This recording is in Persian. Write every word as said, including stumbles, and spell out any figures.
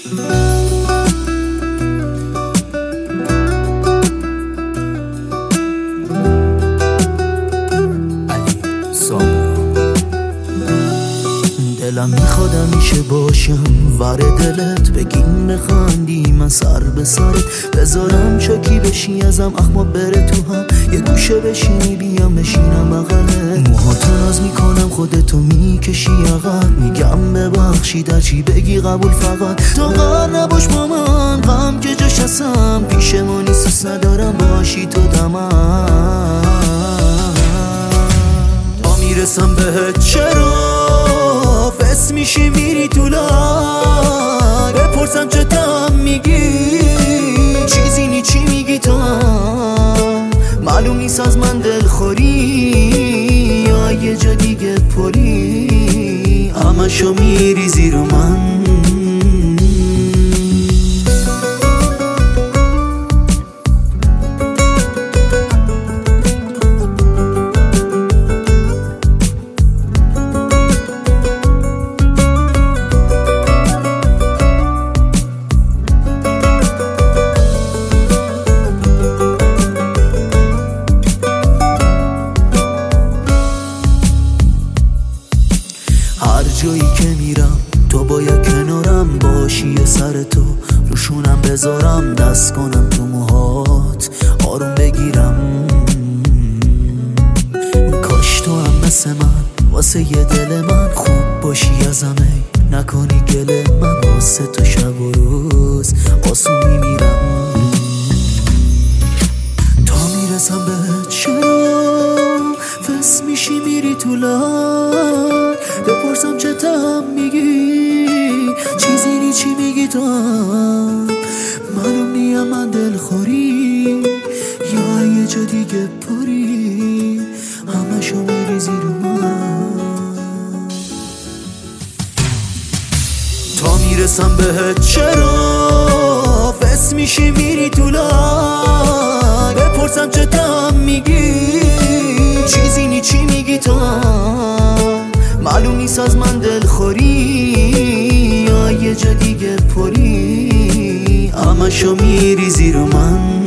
دلم میخواد همیشه باشم ور دلت، بگیم بخندی من سر به سرت بذارم چاکی بشی ازم اخما بره تو هم یه گوشه بشینی بیام بشینم بغلت، موهاتو ناز میکنم خودتو میکشی عقب، میگم ببخشید هرچی بگی قبول، فقط تو غر نباش با من، غم که جاش هستم پیشمونی سوس ندارم باشی تو دمم. با میرسم بهت چرا فس میشی میری تو لای، بپرسم چه تم میگی چیزی نی چی میگی تو، معلوم نیست از من دلخوری یا یه جا دیگه پری، همشو میریزی رو من. هر جایی که میرم تو باید کنارم باشی، یه سر تو روشونم بذارم، دست کنم تو موهات آروم بگیرم، کاش تو هم مثل من واسه یه دل من خوب باشی ازم، ای نکنی گله من واسه تو شب و روز آسون میمیرم. تا میرسم به چرا فس میشی میری تو لای، بپرسم چه تم میگی چیزی نی چی میگی تو، معلوم نیم من دلخوری یا یه جا دیگه پری، همشو میریزی رو من. تا میرسم بهت چرا فس میشی میری تو لای، بپرسم چه تم میگی چیزی نی چی میگی تو، معلوم نیست از من دلخوری یا یه جا دیگه پری، همشو میریزی رو من.